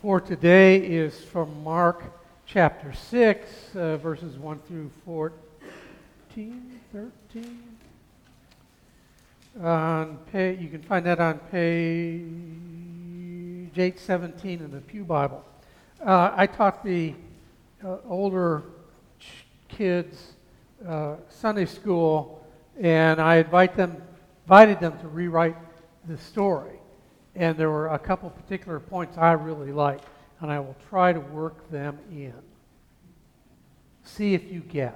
for today is from Mark chapter 6, verses 1 through 14, 13. You can find that on page 817 in the Pew Bible. I taught the older kids Sunday school, and I invited them to rewrite the story. And there were a couple particular points I really liked, and I will try to work them in. See if you guess.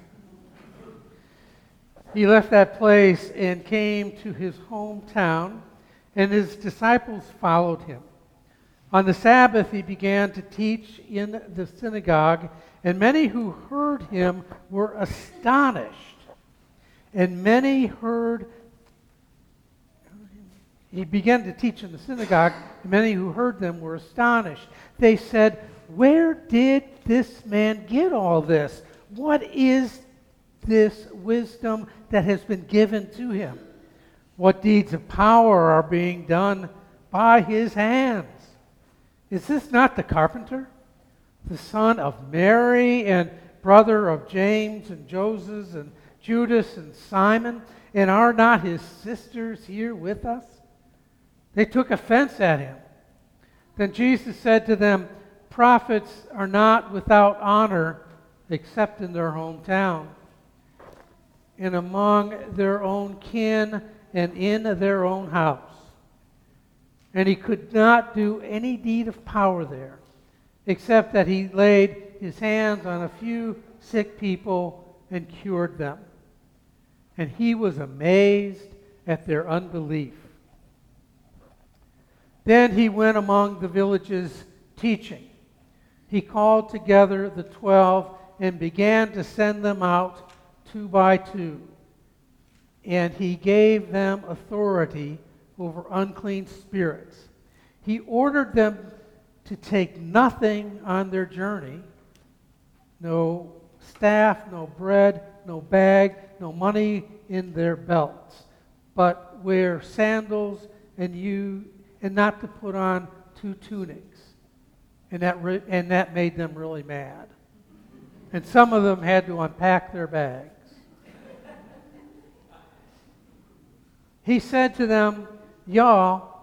He left that place and came to his hometown, and his disciples followed him. On the Sabbath, he began to teach in the synagogue, and many who heard him were astonished. He began to teach in the synagogue, and many who heard them were astonished. They said, "Where did this man get all this? What is this wisdom that has been given to him? What deeds of power are being done by his hands? Is this not the carpenter, the son of Mary and brother of James and Joseph and Judas and Simon? And are not his sisters here with us?" They took offense at him. Then Jesus said to them, "Prophets are not without honor except in their hometown, and among their own kin, and in their own house." And he could not do any deed of power there, except that he laid his hands on a few sick people and cured them. And he was amazed at their unbelief. Then he went among the villages teaching. He called together the 12 and began to send them out 2 by 2. And he gave them authority over unclean spirits. He ordered them to take nothing on their journey: no staff, no bread, no bag, no money in their belts, but wear sandals and not to put on 2 tunics. And that made them really mad. And some of them had to unpack their bags. He said to them, "Y'all,"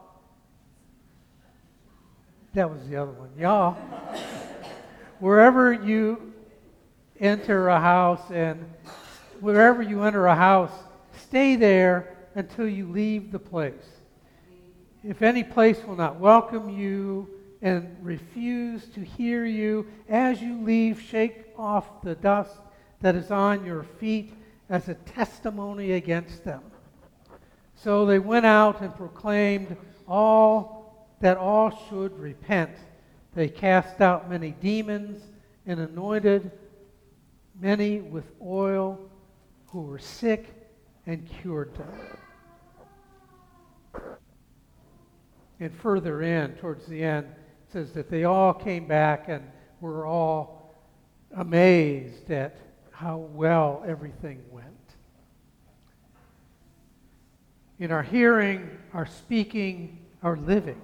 that was the other one, "y'all, wherever you enter a house, stay there until you leave the place. If any place will not welcome you and refuse to hear you, as you leave, shake off the dust that is on your feet as a testimony against them." So they went out and proclaimed that all should repent. They cast out many demons and anointed many with oil who were sick and cured them. And further in, towards the end, it says that they all came back and were all amazed at how well everything went. In our hearing, our speaking, our living.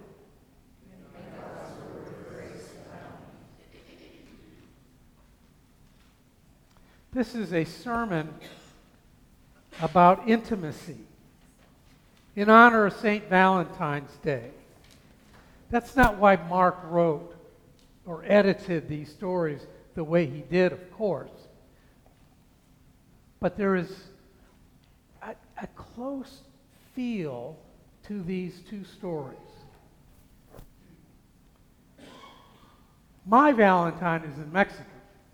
This is a sermon about intimacy in honor of St. Valentine's Day. That's not why Mark wrote or edited these stories the way he did, of course. But there is a close feel to these 2 stories. My Valentine is in Mexico.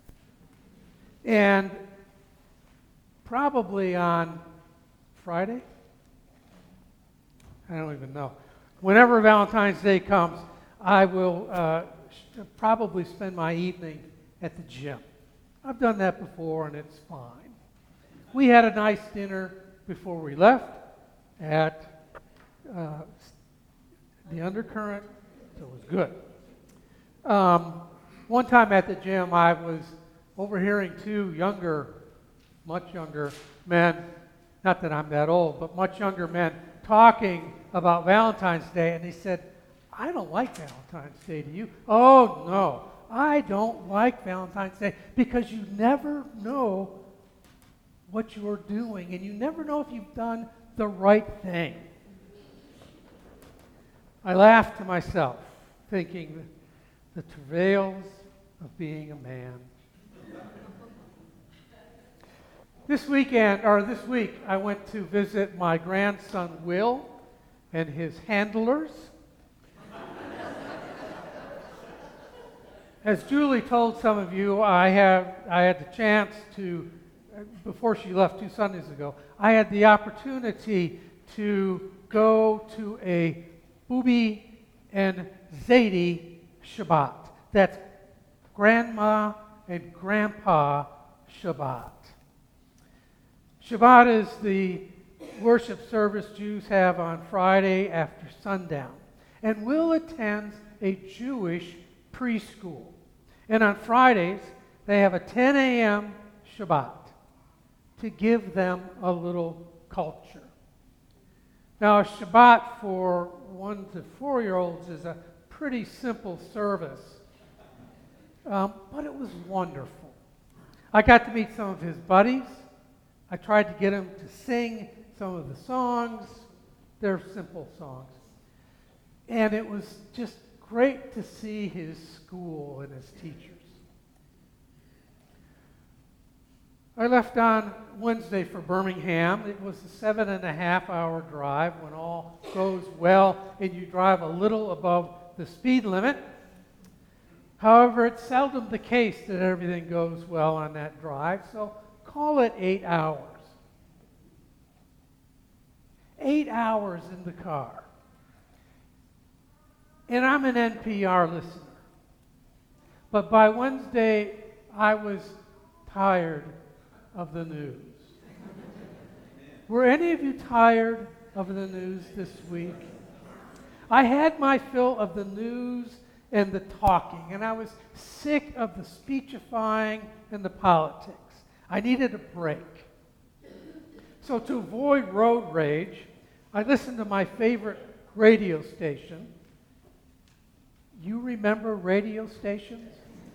And probably on Friday, I don't even know. Whenever Valentine's Day comes, I will probably spend my evening at the gym. I've done that before, and it's fine. We had a nice dinner before we left at the Undercurrent, so it was good. One time at the gym, I was overhearing 2 much younger men, not that I'm that old, but much younger men, talking about Valentine's Day, and they said, I don't like Valentine's Day, do you? Oh, no, I don't like Valentine's Day because you never know what you're doing, and you never know if you've done the right thing. I laughed to myself, thinking the travails of being a man. This week, I went to visit my grandson, Will, and his handlers. As Julie told some of you, I had the chance to, before she left 2 Sundays ago, I had the opportunity to go to a Bubi and Zaidi Shabbat. That's Grandma and Grandpa Shabbat. Shabbat is the worship service Jews have on Friday after sundown. And Will attends a Jewish preschool. And on Fridays, they have a 10 a.m. Shabbat to give them a little culture. Now, a Shabbat for 1 to 4-year-olds is a pretty simple service, but it was wonderful. I got to meet some of his buddies. I tried to get him to sing some of the songs. They're simple songs. And it was just great to see his school and his teachers. I left on Wednesday for Birmingham. It was a 7.5-hour drive when all goes well and you drive a little above the speed limit. However, it's seldom the case that everything goes well on that drive, so call it 8 hours. 8 hours in the car. And I'm an NPR listener. But by Wednesday, I was tired of the news. Were any of you tired of the news this week? I had my fill of the news and the talking, and I was sick of the speechifying and the politics. I needed a break. So to avoid road rage, I listened to my favorite radio station. You remember radio stations?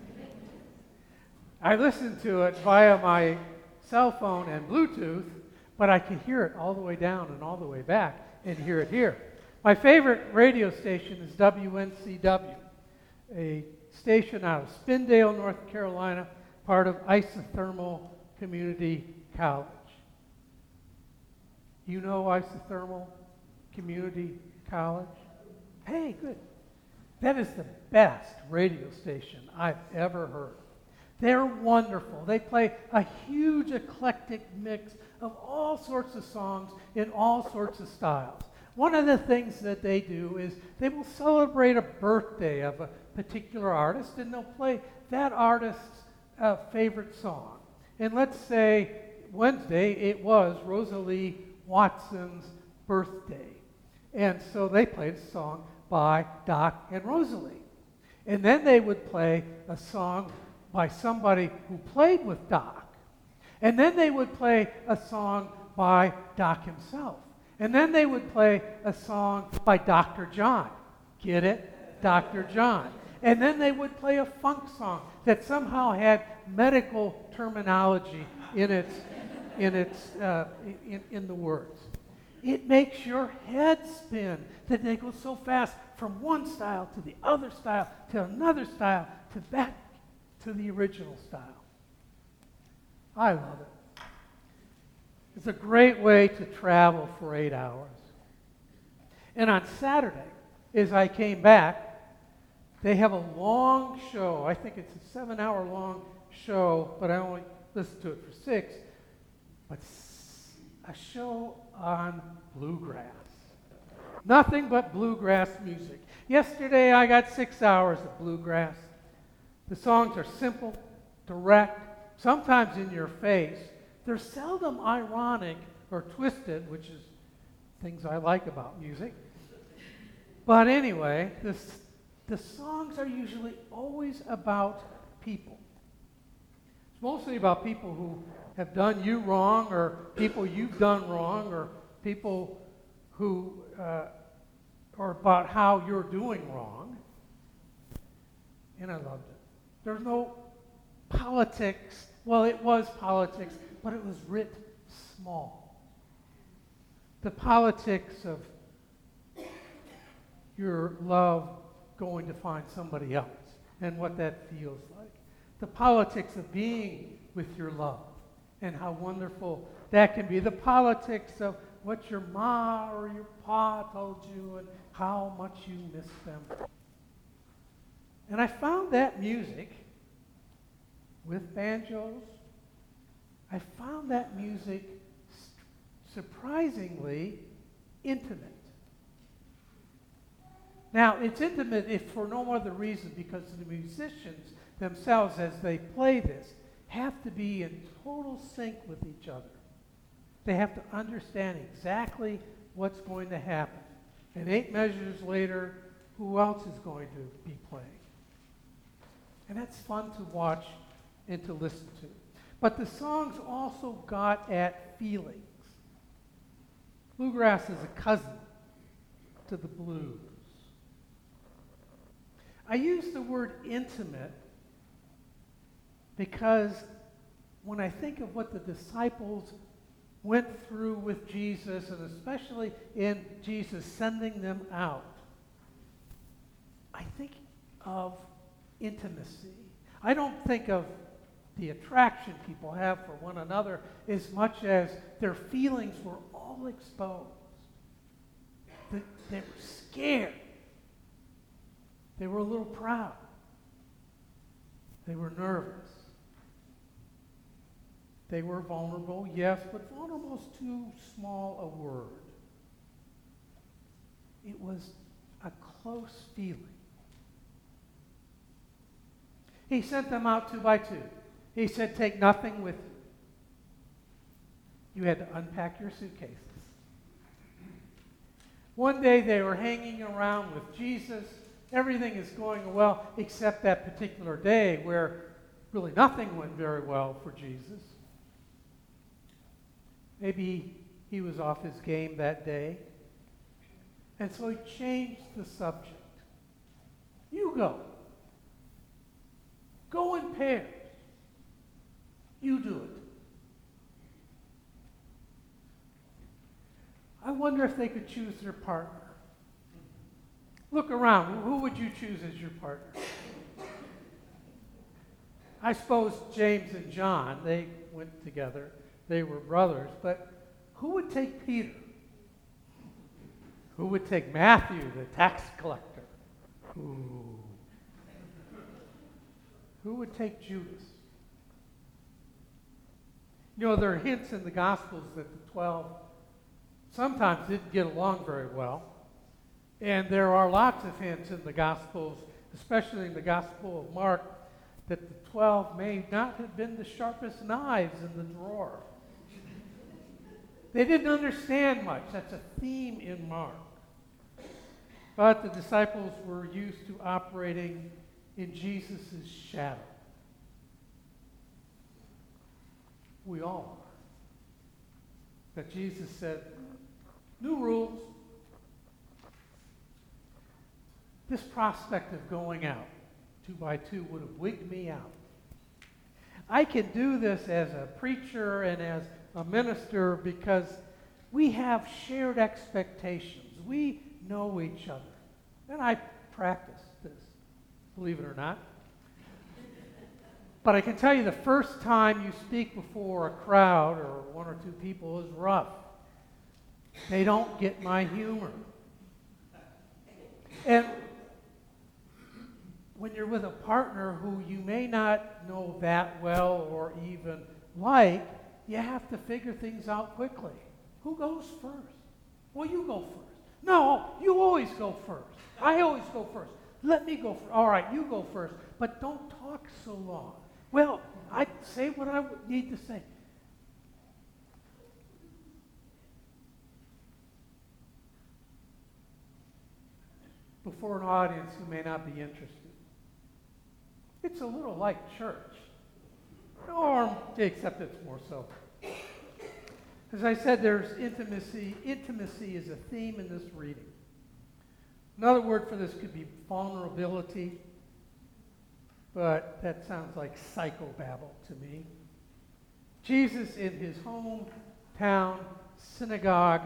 I listened to it via my cell phone and Bluetooth, but I could hear it all the way down and all the way back and hear it here. My favorite radio station is WNCW, a station out of Spindale, North Carolina, part of Isothermal Community College. You know Isothermal Community College? Hey, good. That is the best radio station I've ever heard. They're wonderful. They play a huge eclectic mix of all sorts of songs in all sorts of styles. One of the things that they do is they will celebrate a birthday of a particular artist, and they'll play that artist's favorite song. And let's say Wednesday it was Rosalie Watson's birthday. And so they played a song by Doc and Rosalie. And then they would play a song by somebody who played with Doc. And then they would play a song by Doc himself. And then they would play a song by Dr. John. Get it? Dr. John. And then they would play a funk song that somehow had medical terminology in the words. It makes your head spin that they go so fast from one style to the other style to another style to back to the original style. I love it. It's a great way to travel for 8 hours. And on Saturday, as I came back, they have a long show. I think it's a 7-hour long show, but I only listened to it for 6. But a show on bluegrass. Nothing but bluegrass music. Yesterday I got 6 hours of bluegrass. The songs are simple, direct, sometimes in your face. They're seldom ironic or twisted, which is things I like about music. But anyway, the songs are usually always about people. It's mostly about people who have done you wrong, or people you've done wrong, or people who or about how you're doing wrong. And I loved it. There's no politics. Well, it was politics, but it was writ small. The politics of your love going to find somebody else and what that feels like. The politics of being with your love and how wonderful that can be. The politics of what your ma or your pa told you and how much you miss them. And I found that music with banjos, I found that music surprisingly intimate. Now, it's intimate if for no other reason because the musicians themselves, as they play this, have to be in total sync with each other. They have to understand exactly what's going to happen. And 8 measures later, who else is going to be playing? And that's fun to watch and to listen to. But the songs also got at feelings. Bluegrass is a cousin to the blues. I use the word intimate because when I think of what the disciples went through with Jesus, and especially in Jesus sending them out, I think of intimacy. I don't think of the attraction people have for one another as much as their feelings were all exposed. They were scared. They were a little proud. They were nervous. They were vulnerable, yes, but vulnerable is too small a word. It was a close feeling. He sent them out 2 by 2. He said, take nothing with you. You had to unpack your suitcases. One day they were hanging around with Jesus. Everything is going well except that particular day where really nothing went very well for Jesus. Maybe he was off his game that day. And so he changed the subject. You go. Go in pairs. You do it. I wonder if they could choose their partner. Look around. Who would you choose as your partner? I suppose James and John, they went together. They were brothers. But who would take Peter? Who would take Matthew, the tax collector? Ooh. Who would take Judas? You know, there are hints in the Gospels that the 12 sometimes didn't get along very well. And there are lots of hints in the Gospels, especially in the Gospel of Mark, that the 12 may not have been the sharpest knives in the drawer. They didn't understand much. That's a theme in Mark. But the disciples were used to operating in Jesus' shadow. We all are. But Jesus said, new rules. This prospect of going out 2 by 2 would have wigged me out. I can do this as a preacher and as a minister because we have shared expectations. We know each other. And I practice this, believe it or not. But I can tell you the first time you speak before a crowd or 1 or 2 people is rough. They don't get my humor. And when you're with a partner who you may not know that well or even like, you have to figure things out quickly. Who goes first? Well, you go first. No, you always go first. I always go first. Let me go first. All right, you go first. But don't talk so long. Well, I say what I need to say. Before an audience who may not be interested. It's a little like church. Or, except it's more so. As I said, there's intimacy. Intimacy is a theme in this reading. Another word for this could be vulnerability, but that sounds like psychobabble to me. Jesus in his hometown synagogue,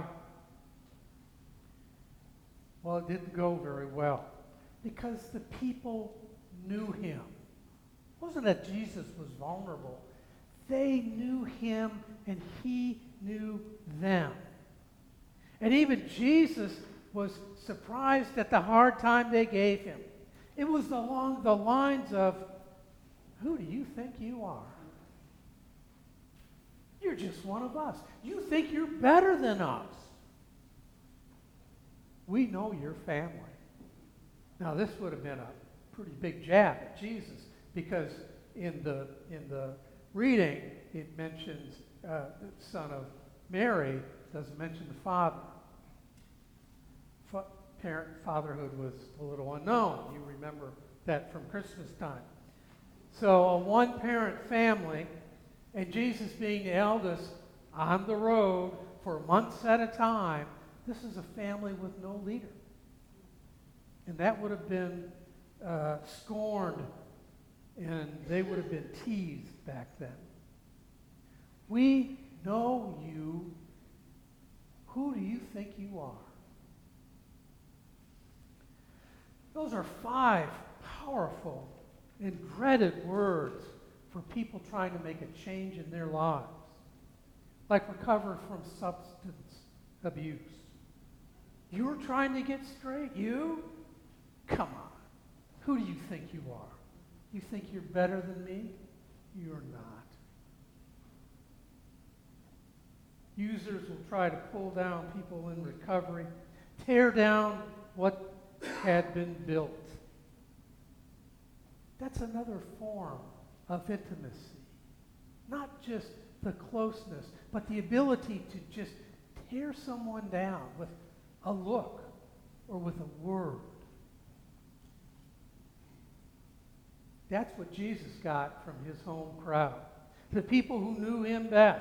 well, it didn't go very well because the people knew him. It wasn't that Jesus was vulnerable. They knew him and he knew them. And even Jesus was surprised at the hard time they gave him. It was along the lines of, who do you think you are? You're just one of us. You think you're better than us. We know your family. Now this would have been a pretty big jab at Jesus because in the reading it mentions the son of Mary, doesn't mention the father. Fatherhood was a little unknown. You remember that from Christmas time. So a one-parent family, and Jesus being the eldest on the road for months at a time, this is a family with no leader. And that would have been scorned, and they would have been teased back then. We know you. Who do you think you are? Those are 5 powerful and dreaded words for people trying to make a change in their lives, like recover from substance abuse. You're trying to get straight? You? Come on. Who do you think you are? You think you're better than me? You're not. Users will try to pull down people in recovery, tear down what had been built. That's another form of intimacy. Not just the closeness, but the ability to just tear someone down with a look or with a word. That's what Jesus got from his home crowd. The people who knew him best.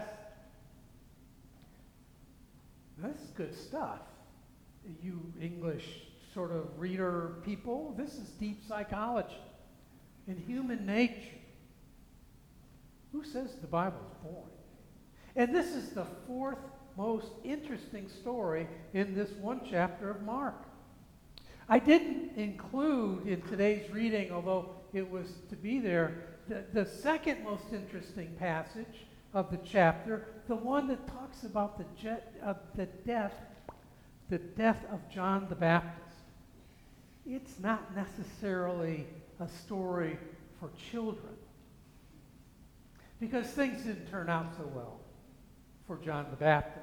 This is good stuff. You English sort of reader people, this is deep psychology and human nature. Who says the Bible's boring? And this is the 4th most interesting story in this one chapter of Mark. I didn't include in today's reading, although it was to be there, the second most interesting passage of the chapter, the one that talks about the death of John the Baptist. It's not necessarily a story for children because things didn't turn out so well for John the Baptist.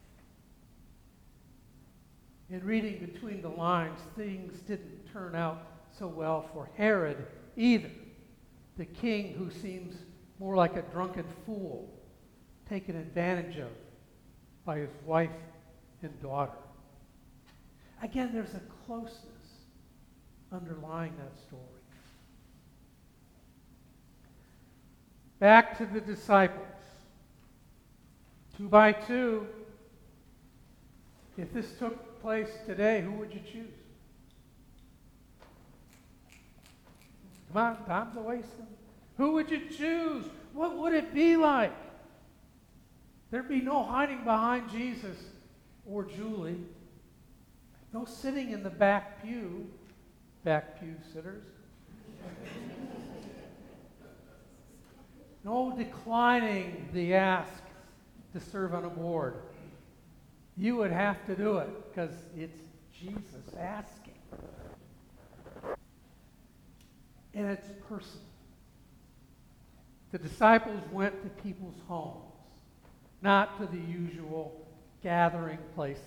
In reading between the lines, things didn't turn out so well for Herod either, the king who seems more like a drunken fool taken advantage of by his wife and daughter. Again, there's a closeness underlying that story. Back to the disciples. 2 by 2. If this took place today, who would you choose? Come on, time's a wasting. Who would you choose? What would it be like? There'd be no hiding behind Jesus or Julie. No sitting in the back pew sitters. No declining the ask to serve on a board. You would have to do it because it's Jesus asking. And it's personal. The disciples went to people's homes, not to the usual gathering places.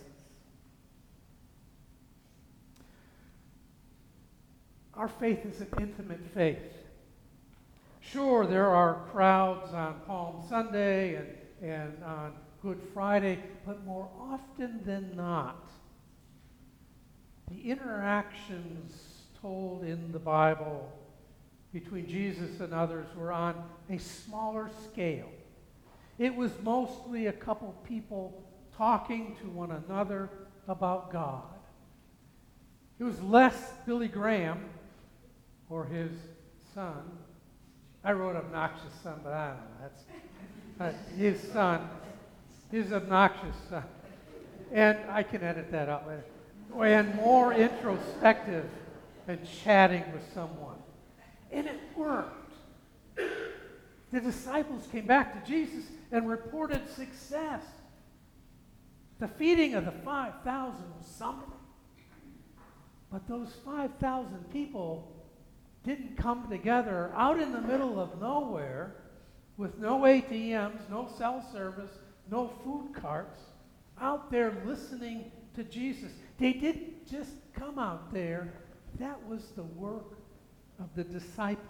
Our faith is an intimate faith. Sure, there are crowds on Palm Sunday and on Good Friday, but more often than not, the interactions told in the Bible between Jesus and others were on a smaller scale. It was mostly a couple people talking to one another about God. It was less Billy Graham or his son. I wrote obnoxious son, but I don't know. That's his son, his obnoxious son. And I can edit that out later. And more introspective and chatting with someone. And it worked. The disciples came back to Jesus and reported success. The feeding of the 5,000 was something. But those 5,000 people didn't come together out in the middle of nowhere with no ATMs, no cell service, no food carts, out there listening to Jesus. They didn't just come out there. That was the work of the disciples.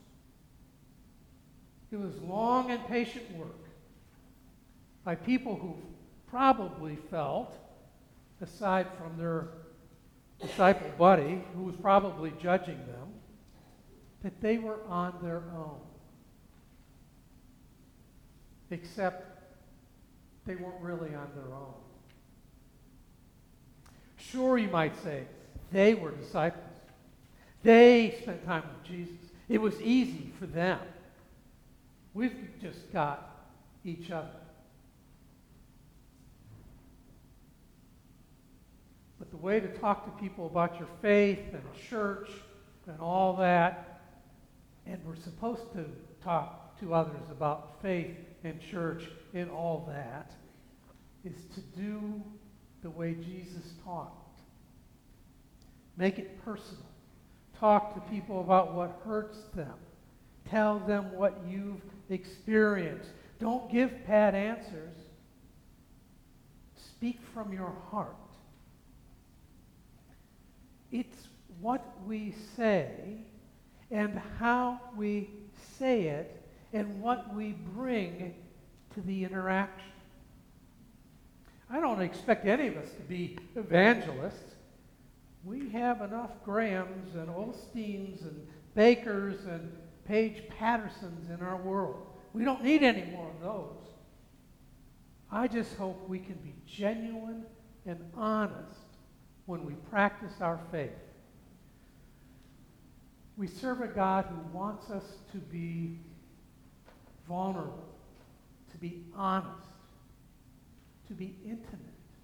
It was long and patient work by people who probably felt, aside from their disciple buddy, who was probably judging them, that they were on their own. Except they weren't really on their own. Sure, you might say, they were disciples. They spent time with Jesus. It was easy for them. We've just got each other. But the way to talk to people about your faith and church and all that, and we're supposed to talk to others about faith and church and all that, is to do the way Jesus taught. Make it personal. Talk to people about what hurts them. Tell them what you've experienced. Don't give pat answers. Speak from your heart. It's what we say and how we say it and what we bring to the interaction. I don't expect any of us to be evangelists. We have enough Grahams and Osteens and Bakers and Paige Pattersons in our world. We don't need any more of those. I just hope we can be genuine and honest when we practice our faith. We serve a God who wants us to be vulnerable, to be honest, to be intimate.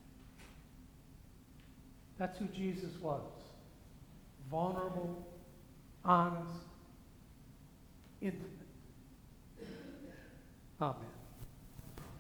That's who Jesus was. Vulnerable, honest, intimate. Amen.